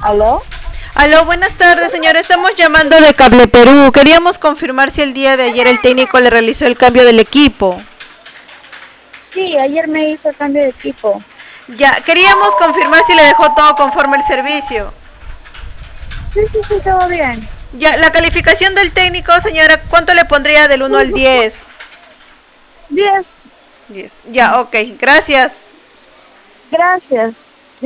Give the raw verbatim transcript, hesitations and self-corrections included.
¿Aló? Aló, buenas tardes, señora. Estamos llamando de Cable Perú. Queríamos confirmar si el día de ayer el técnico le realizó el cambio del equipo. Sí, ayer me hizo cambio de equipo. Ya, queríamos confirmar si le dejó todo conforme el servicio. Sí, sí, sí, todo bien. Ya, la calificación del técnico, señora, ¿cuánto le pondría del uno al diez? Diez. diez. Ya, ok, gracias. Gracias.